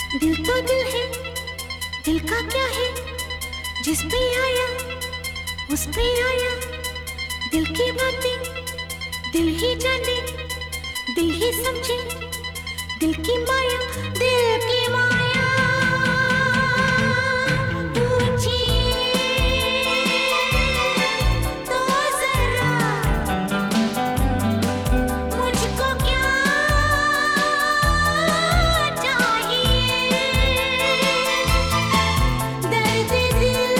दिल तो दिल है, दिल का क्या है, जिस पे आया उस पे आया। दिल की बातें दिल ही जाने, दिल ही समझे, दिल की माया, दिल की माया। पूछिए तो जरा मुझको क्या चाहिए। दर्द दिल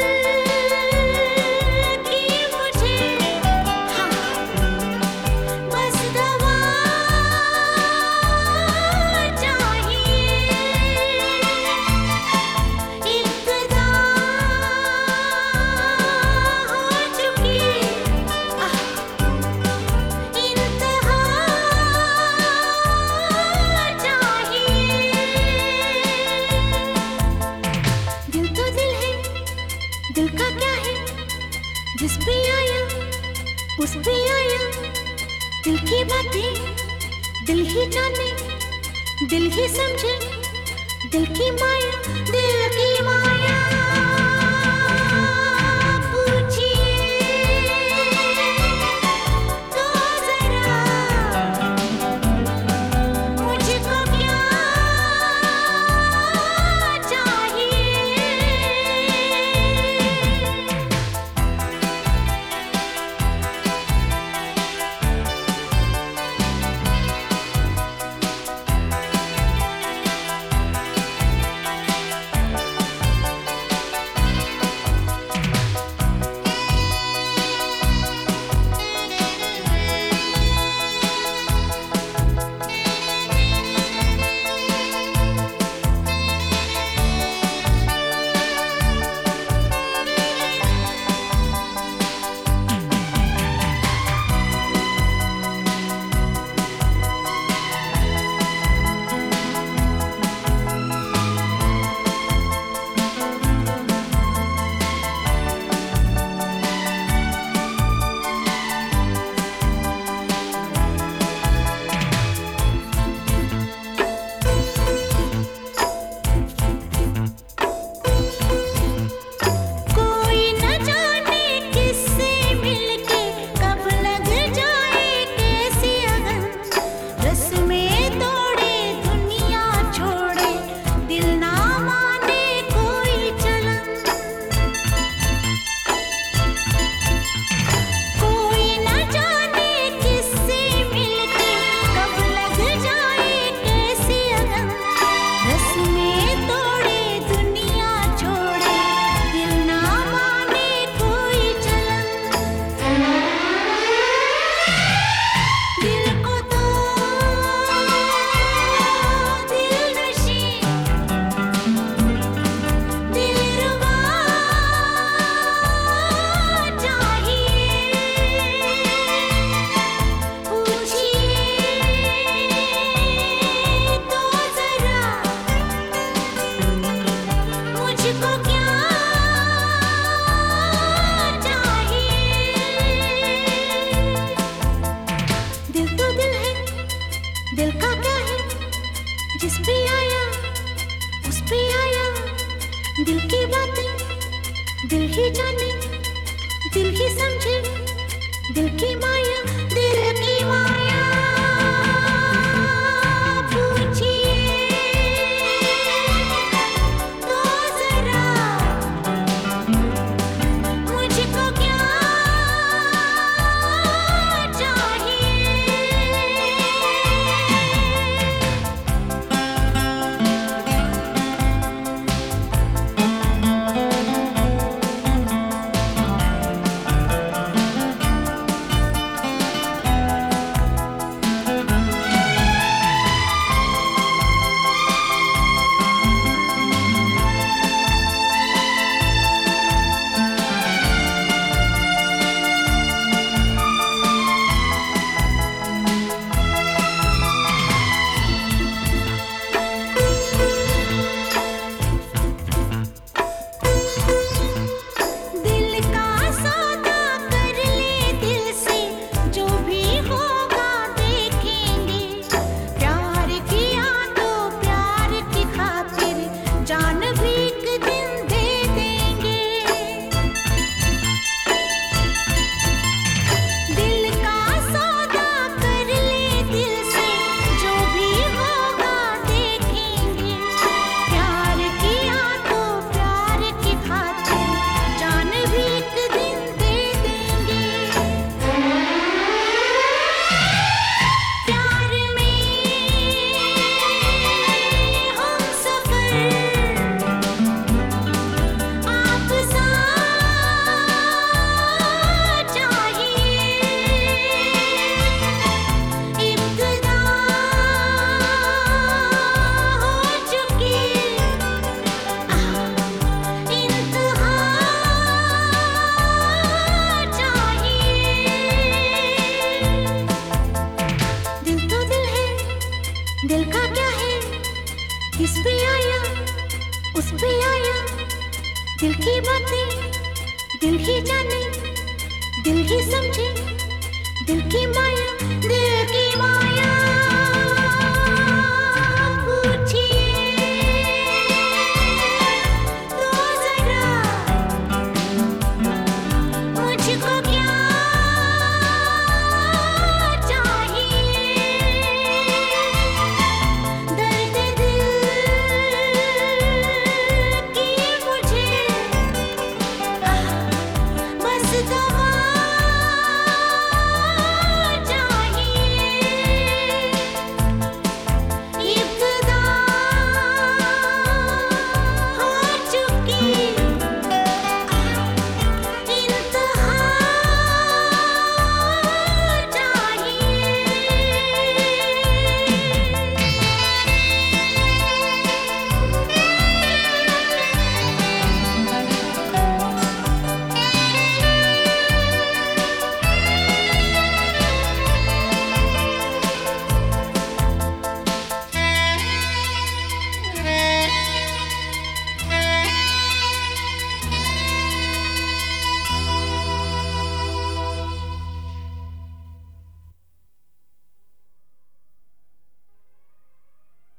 की मुझे, हाँ, बस दवा चाहिए। इब्तिदा हो चुकी, इंतहा चाहिए। दिल तो दिल है, दिल का क्या है, जिस पे आया उस पे आया। दिल की बातें दिल ही जाने, दिल ही समझे, दिल की माया, दिल की माया। पूछिए तो जरा मुझको क्या चाहिए। कोई न जाने किससे मिलके कब लग जाए कैसी अगन। रस्में तोड़े दुनिया छोड़े, दिल ना माने कोई चलन। कोई न जाने किससे मिलके कब लग जाए कैसी अगन। रस्में तोड़े दुनिया छोड़े, दिल ना माने कोई चलन। दिल को तो दिलनशी, दिलरुबा चाहिए। पूछिए तो जरा मुझको क्या चाहिए। दिल तो दिल है, दिल का क्या है, जिस पे आया उस पे आया। दिल की बातें दिल ही जाने, दिल ही समझे, दिल की माया, दिल की माया। पूछिए तो जरा मुझको क्या चाहिए। दिल का क्या है, किस पे आया उस पे आया, दिल की बातें दिल ही जाने, दिल ही समझे, दिल की माया, दिल की माया।